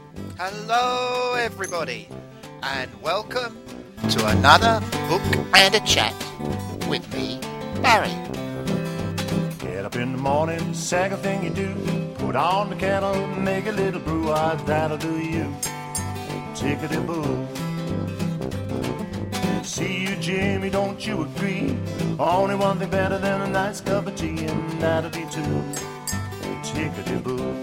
Hello, everybody, and welcome to another Book and a Chat with me, Barry. Get up in the morning, second thing you do, put on the kettle, make a little brew, that'll do you. Tickety-boo. See you, Jimmy, don't you agree? Only one thing better than a nice cup of tea, and that'll be two. Tickety-boo.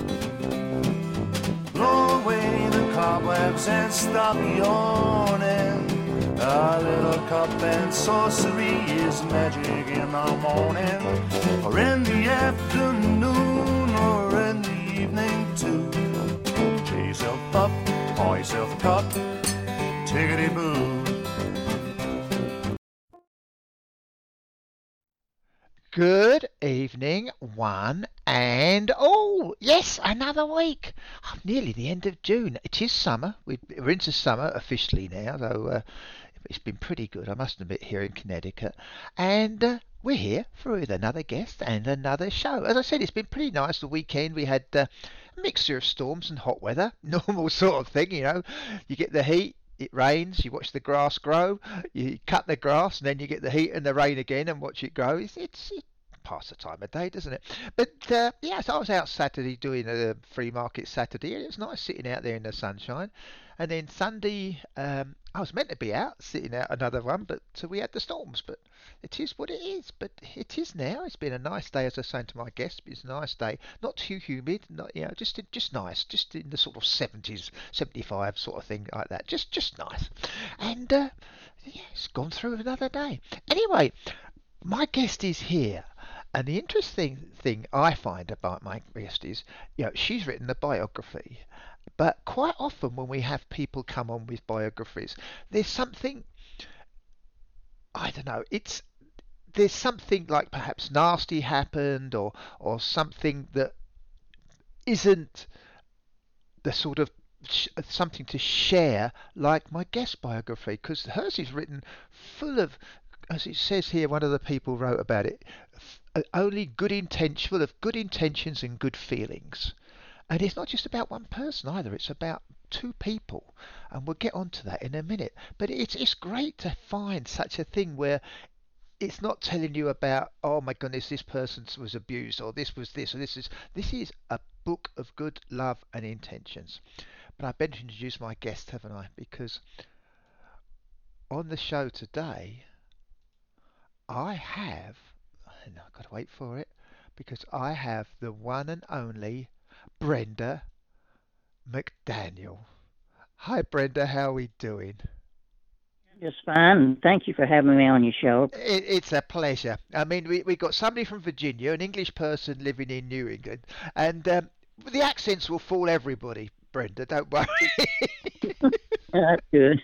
Blow away the cobwebs and stop yawning. A little cup and sorcery is magic in the morning, or in the afternoon, or in the evening too. Cheer yourself up, pour yourself a cup, tickety-boo. Good evening, one and all. Yes, another week. Nearly the end of June. It is summer. We're into summer officially now, though it's been pretty good, I must admit, here in Connecticut. And we're here with another guest and another show. As I said, it's been pretty nice the weekend. We had a mixture of storms and hot weather. Normal sort of thing, you know. You get the heat. It rains, you watch the grass grow, you cut the grass, and then you get the heat and the rain again and watch it grow. It's past the time of day, doesn't it? But yeah, so I was out Saturday doing a free market Saturday, and it was nice sitting out there in the sunshine. And then Sunday, I was meant to be out sitting out another one, but so we had the storms. But it is what it is. But it is now. It's been a nice day, as I was saying to my guest. It's a nice day, not too humid, not just nice, just in the sort of 70s, 75 sort of thing like that. Just nice. And yeah, it's gone through another day. Anyway, my guest is here. And the interesting thing I find about my guest is, she's written a biography. But quite often when we have people come on with biographies, there's something, I don't know, there's something like perhaps nasty happened or something that isn't the sort of something to share like my guest biography, because hers is written full of, as it says here, one of the people wrote about it, only full of good intentions and good feelings. And it's not just about one person either, it's about two people. And we'll get onto that in a minute. But it's great to find such a thing where it's not telling you about, oh my goodness, this person was abused, or this was this, or this is a book of good love and intentions. But I better introduce my guest, haven't I? Because on the show today, I have, and I've got to wait for it, because I have the one and only Brenda McDaniel. Hi, Brenda. How are we doing? Just fine. Thank you for having me on your show. It's a pleasure. I mean, we got somebody from Virginia, an English person living in New England, and the accents will fool everybody, Brenda. Don't worry. That's good.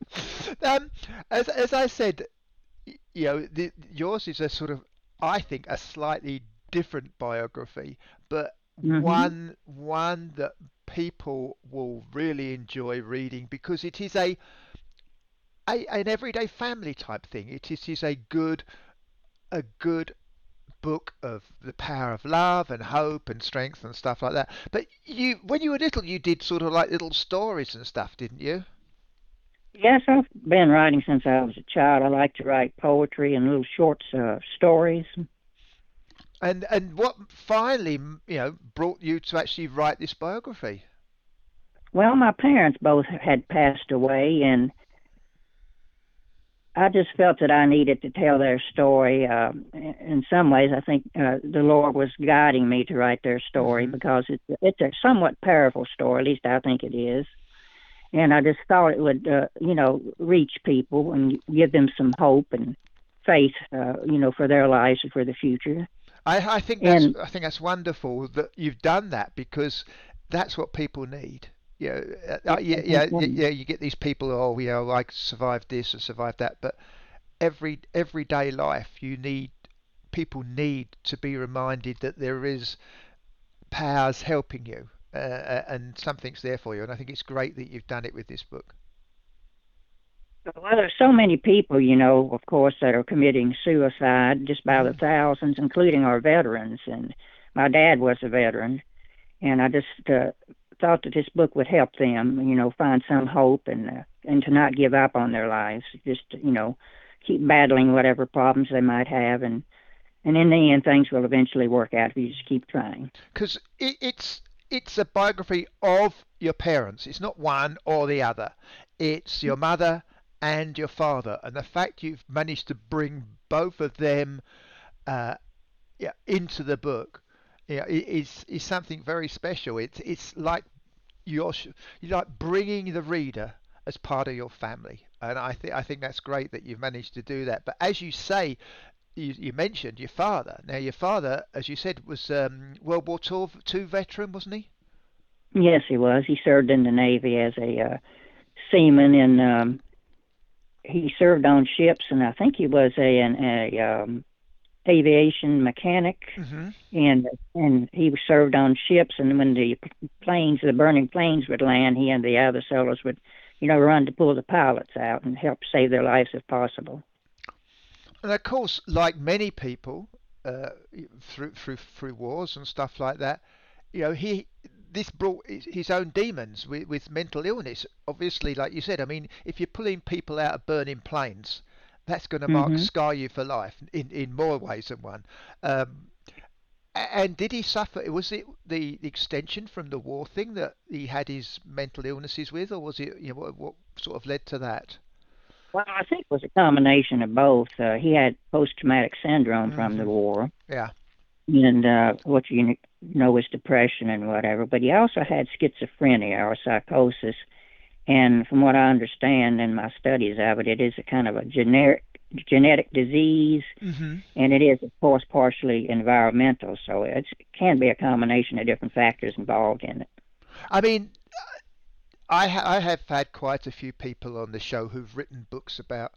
As I said, yours is a sort of, I think, a slightly different biography, but one that people will really enjoy reading because it is an everyday family type thing. It is a good book of the power of love and hope and strength and stuff like that. But when you were little, you did sort of like little stories and stuff, didn't you? Yes, I've been writing since I was a child. I like to write poetry and little short stories. And what finally, brought you to actually write this biography? Well, my parents both had passed away, and I just felt that I needed to tell their story. In some ways, I think the Lord was guiding me to write their story because it's a somewhat powerful story, at least I think it is. And I just thought it would, reach people and give them some hope and faith, for their lives and for the future. I think that's wonderful that you've done that because that's what people need. You get these people, I survived this and survived that, but everyday life, people need to be reminded that there is powers helping you, and something's there for you. And I think it's great that you've done it with this book. Well, there's so many people, of course, that are committing suicide just by the thousands, including our veterans. And my dad was a veteran. And I just thought that this book would help them, find some hope and to not give up on their lives. Just, keep battling whatever problems they might have, and in the end, things will eventually work out if you just keep trying. Because it's a biography of your parents. It's not one or the other. It's your mother and your father, and the fact you've managed to bring both of them into the book is something very special. It's like you're like bringing the reader as part of your family, and I think that's great that you've managed to do that. But as you say, you mentioned your father. Now, your father, as you said, was World War II veteran, wasn't he? Yes, he was. He served in the Navy as a seaman, and he served on ships, and I think he was an aviation mechanic, and he served on ships. And when the burning planes would land, he and the other sailors would, run to pull the pilots out and help save their lives if possible. And of course, like many people through wars and stuff like that, this brought his own demons with mental illness. Obviously, like you said, I mean, if you're pulling people out of burning planes, that's going to scar you for life in more ways than one. And did he suffer? Was it the extension from the war thing that he had his mental illnesses with, or was it what sort of led to that? Well, I think it was a combination of both. He had post-traumatic syndrome from the war. Yeah. And what was depression and whatever. But he also had schizophrenia or psychosis. And from what I understand in my studies of it, it is a kind of a genetic disease, and it is, of course, partially environmental. So it can be a combination of different factors involved in it. I mean, I have had quite a few people on the show who've written books about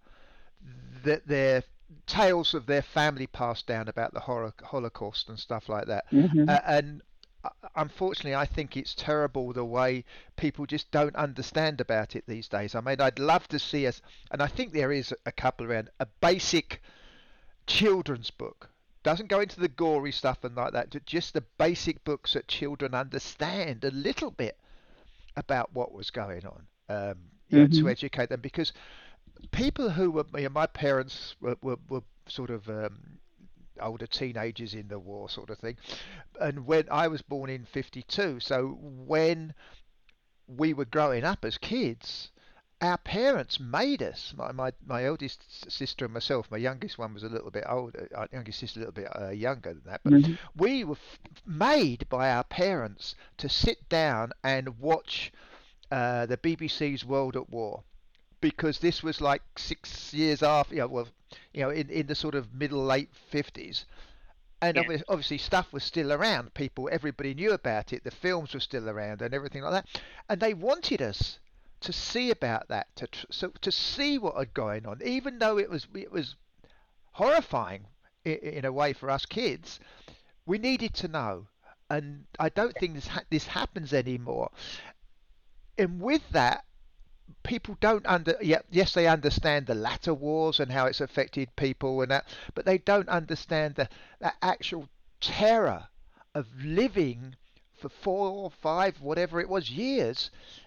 their tales of their family passed down about the Holocaust and stuff like that. And unfortunately, I think it's terrible the way people just don't understand about it these days. I mean, I'd love to see us, and I think there is a couple around, a basic children's book. Doesn't go into the gory stuff and like that, just the basic books that children understand a little bit about what was going on, to educate them. Because people who were, my parents were sort of older teenagers in the war sort of thing, and when I was born in 52, so when we were growing up as kids, our parents made us, my eldest sister and myself. My youngest one was a little bit older, our youngest sister a little bit younger than that, but we were made by our parents to sit down and watch the BBC's World at War, because this was like 6 years after, in the sort of late 50s. And obviously stuff was still around. Everybody knew about it. The films were still around and everything like that. And they wanted us to see about that, to see what had going on, even though it was horrifying in a way for us kids. We needed to know, and I don't think this happens anymore. And with that, people don't yes, they understand the latter wars and how it's affected people and that, but they don't understand the actual terror of living for 4 or 5, whatever it was, years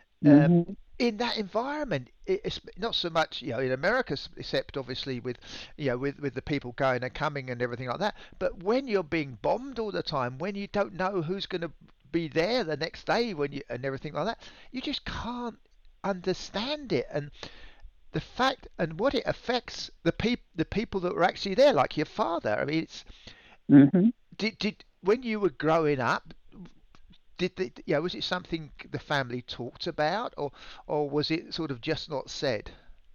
in that environment. It's not so much in America, except obviously with with the people going and coming and everything like that, but when you're being bombed all the time, when you don't know who's going to be there the next day, and everything like that, you just can't understand it, and the fact and what it affects the people that were actually there, like your father. I mean, it's did when you were growing up, was it something the family talked about, or was it sort of just not said?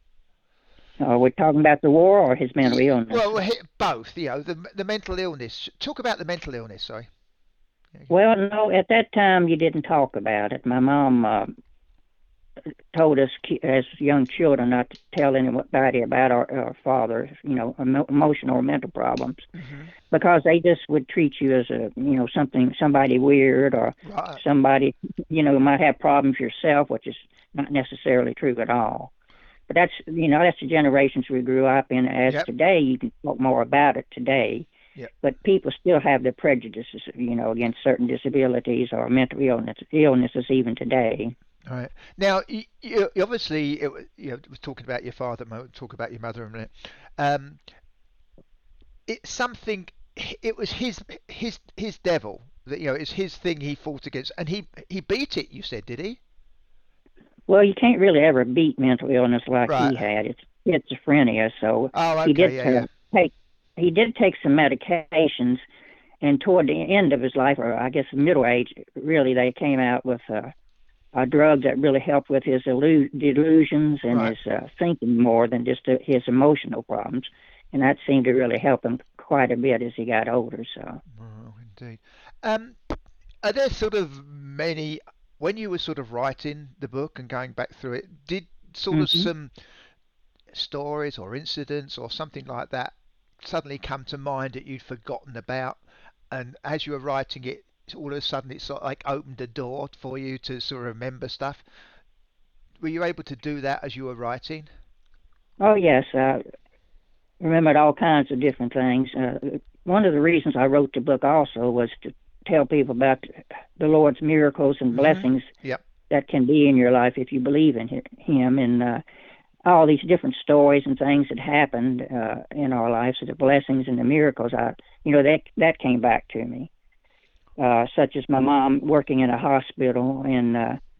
We're talking about the war or his mental illness? Well, both. The mental illness. Talk about the mental illness. Sorry. Well, no, at that time you didn't talk about it. My mom told us as young children not to tell anybody about our father's, emotional or mental problems, because they just would treat you as somebody weird, or somebody, might have problems yourself, which is not necessarily true at all. But that's the generations we grew up in. As today, you can talk more about it today. Yeah. But people still have their prejudices, against certain disabilities or mental illnesses even today. All right. Now, you obviously, was talking about your father, talk about your mother a minute. Um, it's something. It was his devil. That it's his thing. He fought against, and he beat it. You said, did he? Well, you can't really ever beat mental illness like Right. he had. It's schizophrenia, so Oh, he okay. did Yeah. take he did take some medications, and toward the end of his life, or I guess middle age, really, they came out with a drug that really helped with his delusions and Right. his thinking more than just his emotional problems, and that seemed to really help him quite a bit as he got older. So. Oh, indeed. Um, are there sort of many when you were sort of writing the book and going back through it? Did sort of Hmm. some stories or incidents or something like that suddenly come to mind that you'd forgotten about, and as you were writing it, all of a sudden it sort of like opened a door for you to sort of remember stuff? Were you able to do that as you were writing? Oh yes, I remembered all kinds of different things. One of the reasons I wrote the book also was to tell people about the Lord's miracles and Hmm. blessings Yep. that can be in your life if you believe in Him, and all these different stories and things that happened in our lives, the blessings and the miracles. That came back to me, such as my mom working in a hospital, and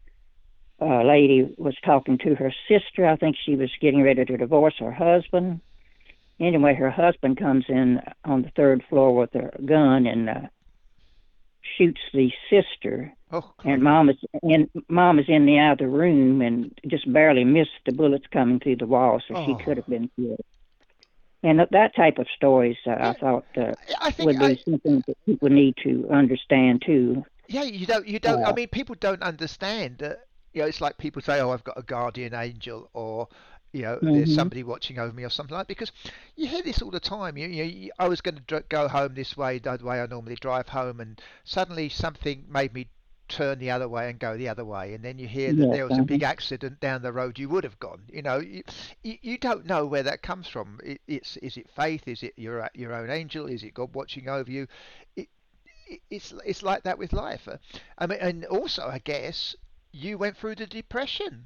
a lady was talking to her sister. I think she was getting ready to divorce her husband. Anyway, her husband comes in on the third floor with a gun and shoots the sister. Oh, And crikey. mom is in the other room and just barely missed the bullets coming through the wall, so she could Oh, have been killed. And that type of stories, I yeah. thought, I think would be something that people need to understand too. yeah, you don't. I Uh, mean, people don't understand that. It's like people say, "Oh, I've got a guardian angel," or there's hmm somebody watching over me, or something like that. Because you hear this all the time. I was going to go home this way, the way I normally drive home, and suddenly something made me turn the other way and go the other way, and then you hear that Yes. there was a big accident down the road you would have gone. You don't know where that comes from. Is it faith? Is it your own angel? Is it God watching over you? It, it's like that with life. I mean, and also I guess you went through the depression.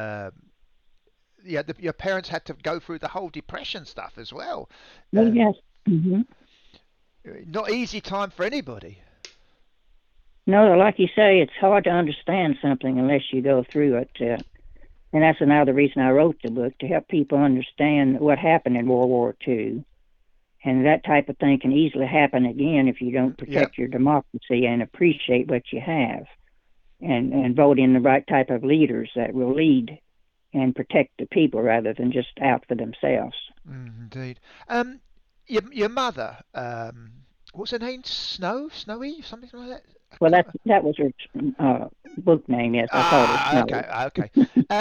Yeah, your parents had to go through the whole depression stuff as well. Well, Uh, yes. hmm Not easy time for anybody. No, like you say, it's hard to understand something unless you go through it. And that's another reason I wrote the book, to help people understand what happened in World War II. And that type of thing can easily happen again if you don't Yep. protect your democracy and appreciate what you have, and vote in the right type of leaders that will lead and protect the people rather than just out for themselves. Indeed. Um, your mother, what's her name? Snowy, something like that. I Well, can't. that was her book name. Yes, I called her Ah, Snow. okay, okay.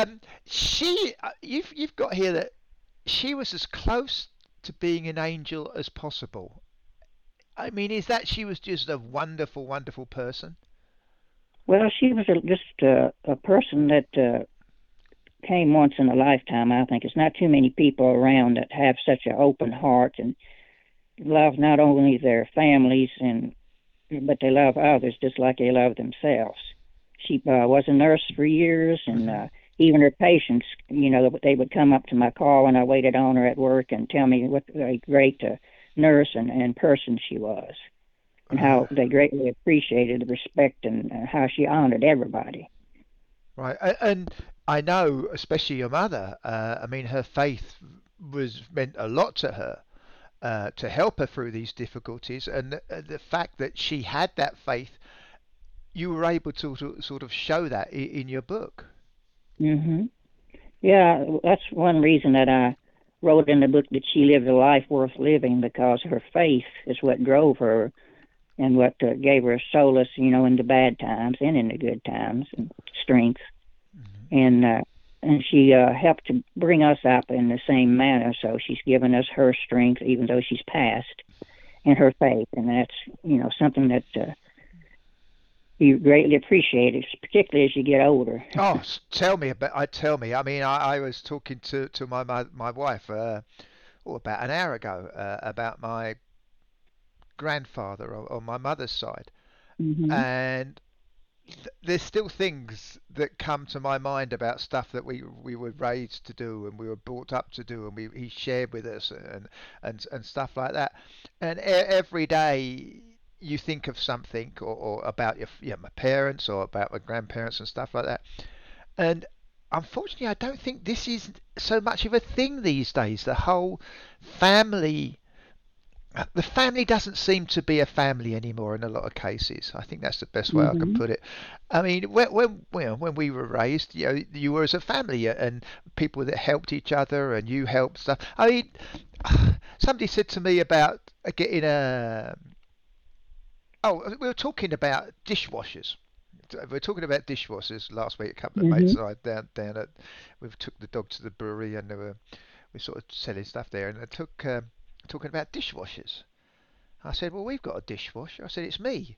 You've got here that she was as close to being an angel as possible. I mean, is that she was just a wonderful, wonderful person? Well, she was just a person that came once in a lifetime. I think it's not too many people around that have such an open heart and love not only their families but they love others just like they love themselves. She was a nurse for years, and Hmm. even her patients, they would come up to my call when I waited on her at work and tell me what a great nurse and person she was, and Uh, how they greatly appreciated the respect and how she honored everybody. right, and I know, especially your mother. I mean, her faith was meant a lot to her. To help her through these difficulties, and the fact that she had that faith, you were able to sort of show that in your book. hmm Yeah, that's one reason that I wrote in the book that she lived a life worth living, because her faith is what drove her and what gave her solace, in the bad times and in the good times, and strength. And she helped to bring us up in the same manner. So she's given us her strength, even though she's passed, and her faith, and that's something that you greatly appreciate, particularly as you get older. Oh, tell me about. Tell me. I mean, I was talking to my wife about an hour ago about my grandfather on my mother's side, Mhm. and there's still things that come to my mind about stuff that we were raised to do and we were brought up to do and he shared with us and stuff like that. And every day you think of something or about my parents or about my grandparents and stuff like that. And unfortunately, I don't think this is so much of a thing these days. Family the family doesn't seem to be a family anymore in a lot of cases. I think that's the best way I can Mhm. put it. I mean, when we were raised, you were as a family and people that helped each other and you helped stuff. I mean, somebody said to me about getting a. Oh, we were talking about dishwashers. We were talking about dishwashers last week. A couple of mates Mhm. and I down at. We took the dog to the brewery and we sort of selling stuff there and I took talking about dishwashers. I said, well, we've got a dishwasher. I said, it's me.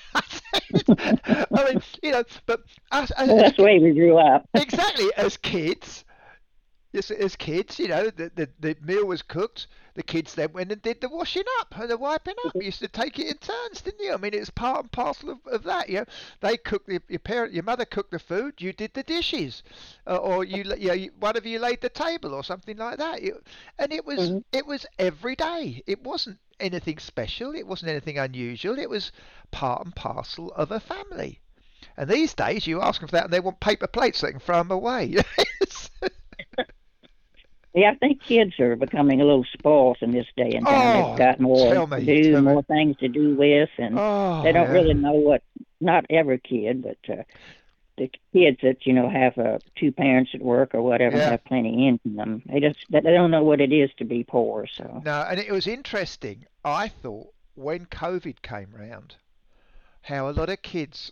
I mean, but us, Well, that's the way we grew up. exactly as kids, as kids, the meal was cooked. The kids then went and did the washing up and the wiping up. You used to take it in turns, didn't you? I mean, it's part and parcel of that. They cooked your mother cooked the food, you did the dishes, or one of you laid the table or something like that. And Mhm. it was every day. It wasn't anything special. It wasn't anything unusual. It was part and parcel of a family. And these days, you ask them for that, and they want paper plates so they can throw them away. Yeah, I think kids are becoming a little spoiled in this day and time. They've Oh, got more tell to me, do, tell me. more things to do with, and they Oh, don't yeah. really know what. Not every kid, but the kids that have two parents at work or whatever and Yeah. have plenty income, they don't know what it is to be poor. So. No, and it was interesting. I thought when COVID came round, how a lot of kids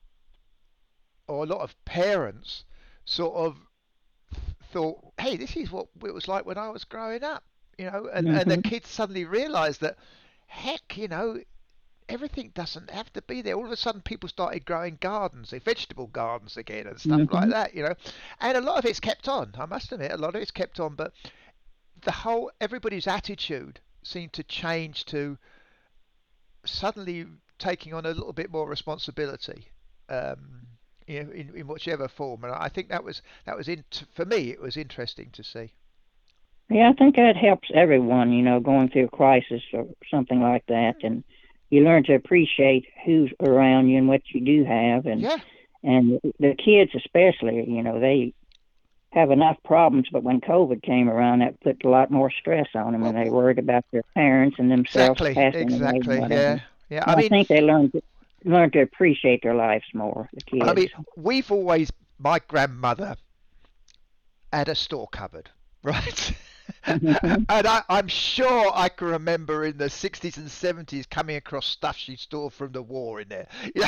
or a lot of parents sort of thought, hey, this is what it was like when I was growing up, and the Mhm. kids suddenly realised that, heck, everything doesn't have to be there. All of a sudden, people started growing gardens, vegetable gardens again, and stuff like Mhm. that. And a lot of it's kept on. I must admit, a lot of it's kept on, but everybody's attitude seemed to change to suddenly taking on a little bit more responsibility, um, in whichever form. And I think for me, it was interesting to see. Yeah, I think that helps everyone, going through a crisis or something like that, and you learn to appreciate who's around you and what you do have, Yeah. and the kids especially, they have enough problems, but when COVID came around, that put a lot more stress on them, and they Well, worried about their parents and themselves exactly, passing away and exactly. whatever. Yeah, yeah. And I think they learn to appreciate their lives more, the I kids. mean, we've always. My grandmother had a store cupboard, right? Mhm. And I'm sure I can remember in the 60s and 70s coming across stuff she stored from the war in there.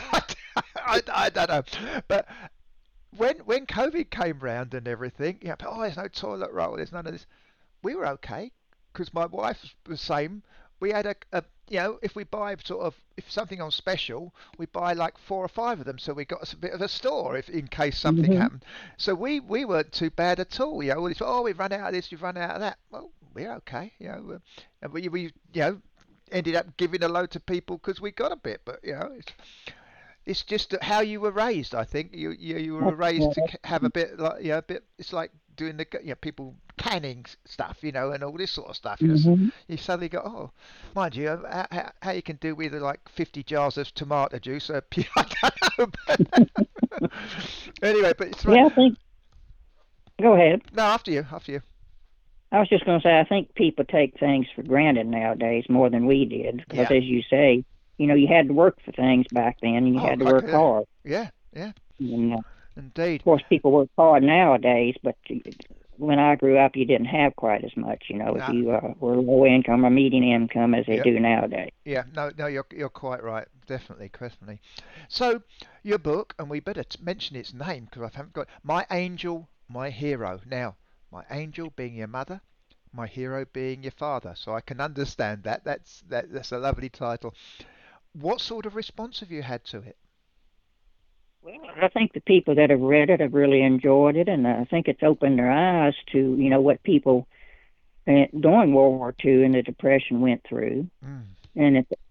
I don't know. But when COVID came round and everything, there's no toilet roll, there's none of this. We were okay because my wife's the same. We had if we buy if something on special, we buy like 4 or 5 of them, so we got us a bit of a store if in case something Mhm. happened. So we weren't too bad at all. All this, oh, we've run out of this, we've run out of that. Well, we're okay. And we ended up giving a load to people because we got a bit, but it's just how you were raised. I think you were raised to have a bit like a bit. It's like doing the people canning stuff, and all this sort of stuff. So Mhm. you suddenly go, oh, mind you, how you can do with like 50 jars of tomato juice? I don't know, but anyway, but it's right. Yeah, I think. Go ahead. No, after you. I was just going to say, I think people take things for granted nowadays more than we did, because Yeah. as you say, you had to work for things back then, and you Oh, had to work hard. yeah, yeah, And indeed. of course, people work hard nowadays, but when I grew up, you didn't have quite as much, if No, you were low income or median income as they yeah, do nowadays. yeah. No, you're quite right. Definitely, definitely. So your book, and we better mention its name because I haven't got My Angel, My Hero. Now, my angel being your mother, my hero being your father. So I can understand that. That's a lovely title. What sort of response have you had to it? Well, I think the people that have read it have really enjoyed it, and I think it's opened their eyes to, what people during World War II and the Depression went through. Mm, And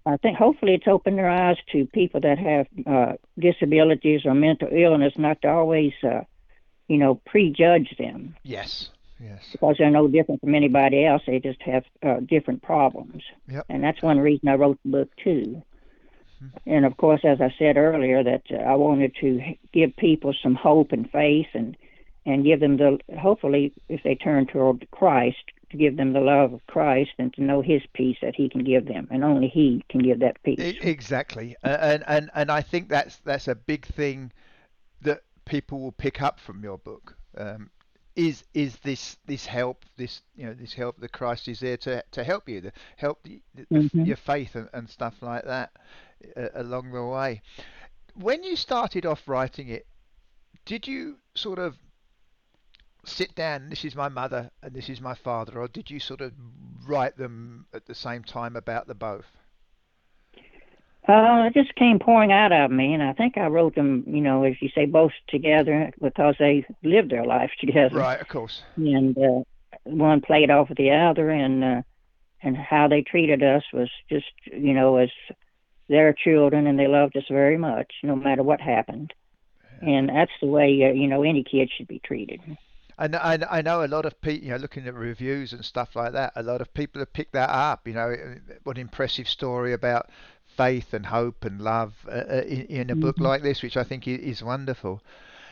I think hopefully it's opened their eyes to people that have disabilities or mental illness, not to always, prejudge them, Yes. Yes. because they're no different from anybody else. They just have different problems. Yep. And that's one reason I wrote the book, too. And, of course, as I said earlier, that I wanted to give people some hope and faith and give them hopefully, if they turn toward Christ, to give them the love of Christ and to know his peace that he can give them. And only he can give that peace. Exactly. And I think that's a big thing that people will pick up from your book. Is this help, this help that Christ is there to help you, to help your faith and stuff like that along the way. When you started off writing it, did you sort of sit down, this is my mother and this is my father, or did you sort of write them at the same time about the both? It just came pouring out of me, and I think I wrote them, as you say, both together because they lived their lives together. Right, of course. And one played off of the other, and how they treated us was just, as their children, and they loved us very much, no matter what happened. And that's the way, any kid should be treated. And I know a lot of people, looking at reviews and stuff like that, a lot of people have picked that up. What an impressive story about faith and hope and love in a book like this, which I think is wonderful.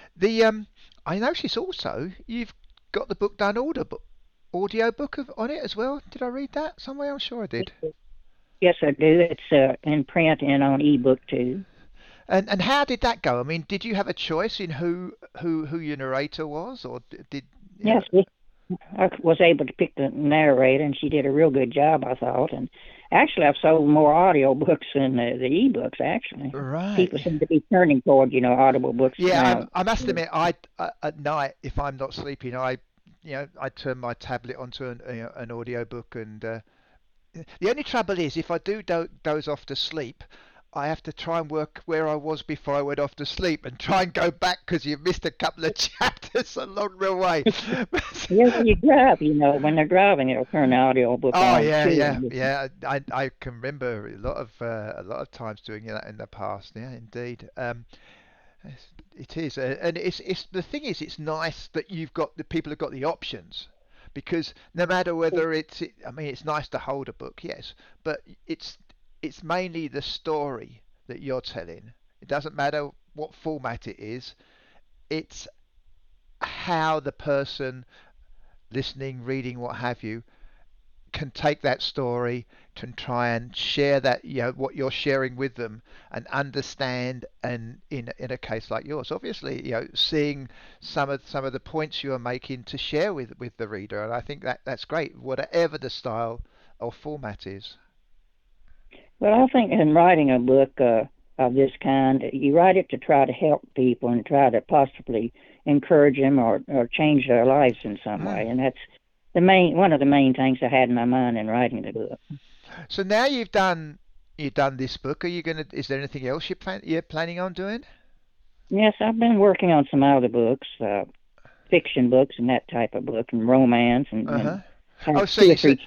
I notice also you've got the book done audio book on it as well. Did I read that somewhere? I'm sure I did. Yes, I do. It's in print and on ebook too. And how did that go? I mean, did you have a choice in who your narrator was, or did? Yes, I was able to pick the narrator, and she did a real good job, I thought. And actually, I've sold more audio books than the ebooks. Actually, right. People seem to be turning toward audible books. Yeah, I must admit, I at night, if I'm not sleeping, I turn my tablet onto an audio book, and the only trouble is if I do doze off to sleep, I have to try and work where I was before I went off to sleep and try and go back because you've missed a couple of chapters along the way. Yeah, when you drive, when they're driving, it'll turn the audio book on. Oh yeah. I can remember a lot of times doing that in the past. Yeah, indeed. It is, and it's the thing is, it's nice that people have got the options. Because no matter whether it's nice to hold a book, yes, but it's mainly the story that you're telling. It doesn't matter what format it is. It's how the person listening, reading, what have you, can take that story to try and share that, what you're sharing with them and understand. And in a case like yours, obviously, seeing some of the points you are making to share with the reader. And I think that's great, whatever the style or format is. Well, I think in writing a book of this kind, you write it to try to help people and try to possibly encourage them or change their lives in some way. And that's one of the main things I had in my mind in writing the book. So now you've done this book. Is there anything else you're planning on doing? Yes, I've been working on some other books, fiction books and that type of book, and romance and So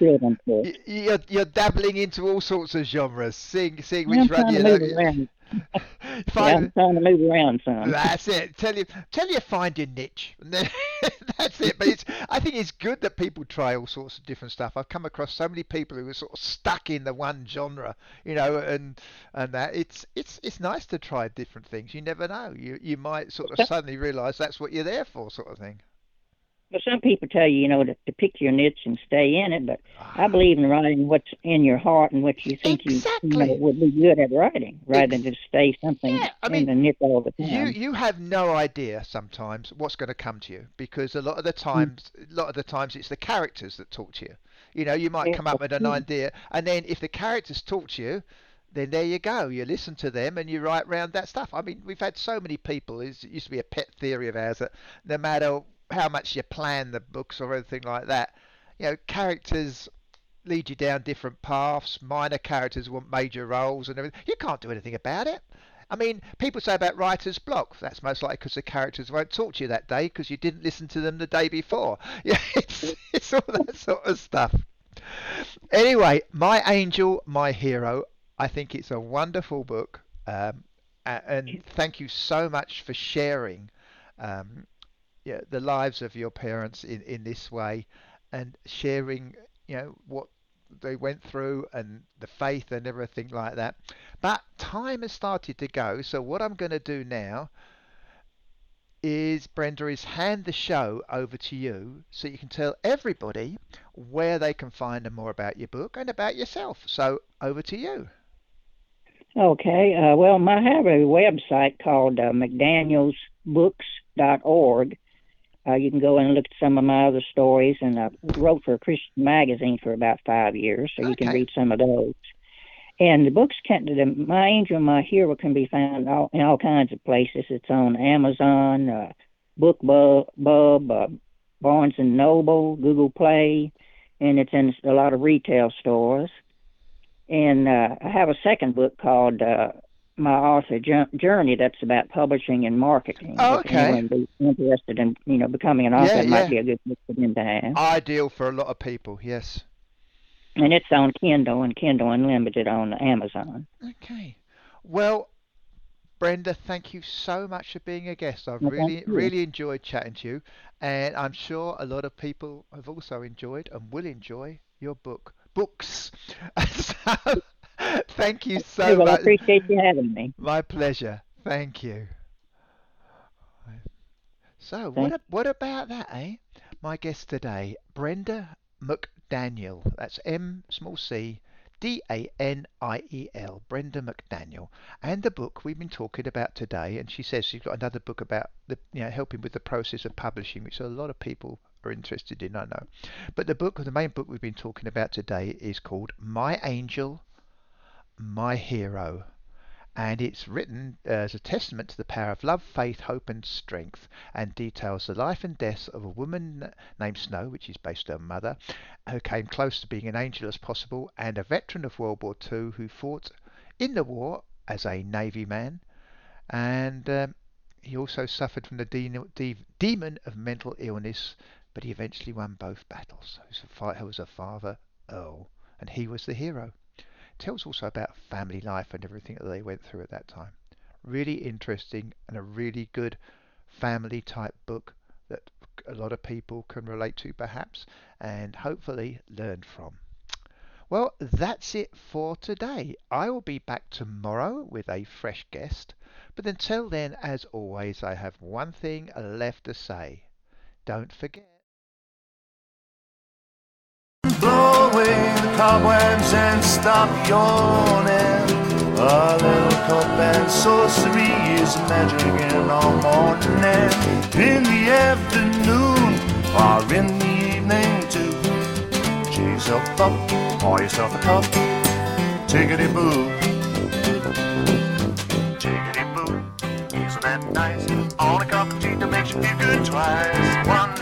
you're dabbling into all sorts of genres, seeing which run you. I'm trying to move around some. That's it. Tell you find your niche. That's it. But I think it's good that people try all sorts of different stuff. I've come across so many people who are sort of stuck in the one genre, and that it's nice to try different things. You never know. You might sort of suddenly realise that's what you're there for, sort of thing. Well, some people tell you, to pick your niche and stay in it, but I believe in writing what's in your heart and what you think you would be good at writing, rather than just stay something in the niche all the time. You have no idea sometimes what's going to come to you, because a lot of the times it's the characters that talk to you. You might come up with an idea, and then if the characters talk to you, then there you go. You listen to them and you write around that stuff. I mean, we've had so many people. It used to be a pet theory of ours that no matter how much you plan the books or anything like that, characters lead you down different paths. Minor characters want major roles and everything. You can't do anything about it. I mean, people say about writer's block. That's most likely because the characters won't talk to you that day because you didn't listen to them the day before. Yeah, it's all that sort of stuff. Anyway, my angel, my hero, I think it's a wonderful book, and thank you so much for sharing um, yeah, the lives of your parents in this way, and sharing, what they went through and the faith and everything like that. But time has started to go, so what I'm going to do now is, Brenda, is hand the show over to you so you can tell everybody where they can find out more about your book and about yourself. So over to you. Okay. Well, I have a website called McDanielsBooks.org. You can go and look at some of my other stories, and I wrote for a Christian magazine for about 5 years, so you can read some of those. And the books My Angel, My Hero can be found in all kinds of places. It's on Amazon, BookBub, Barnes & Noble, Google Play, and it's in a lot of retail stores. And I have a second book called My Author Journey that's about publishing and marketing. Oh, okay. If anyone be interested in, becoming an author, it might be a good book for them to have. Ideal for a lot of people, yes. And it's on Kindle and Kindle Unlimited on Amazon. Okay. Well, Brenda, thank you so much for being a guest. I've really enjoyed chatting to you, and I'm sure a lot of people have also enjoyed and will enjoy your books. So, thank you so much. I appreciate you having me. My pleasure. Thank you. So, what about that, eh? My guest today, Brenda McDaniel. That's McDaniel, Brenda McDaniel. And the book we've been talking about today, and she says she's got another book about helping with the process of publishing, which a lot of people are interested in, I know. But the main book we've been talking about today is called My Angel, My Hero. And it's written as a testament to the power of love, faith, hope and strength, and details the life and death of a woman named Snow, which is based on her mother, who came close to being an angel as possible, and a veteran of World War II who fought in the war as a Navy man. And he also suffered from the demon of mental illness, but he eventually won both battles. He was a father, Earl, and he was the hero. Tells also about family life and everything that they went through at that time. Really interesting and a really good family type book that a lot of people can relate to perhaps and hopefully learn from. Well, that's it for today. I will be back tomorrow with a fresh guest, but until then, as always, I have one thing left to say. Don't forget. Blow away the cobwebs and stop yawning. A little cup and sorcery is magic in the morning, in the afternoon, or in the evening too. Cheer yourself up, pour yourself a cup, tickety-boo. Tickety-boo, isn't that nice? On a cup of tea that makes you feel good twice. One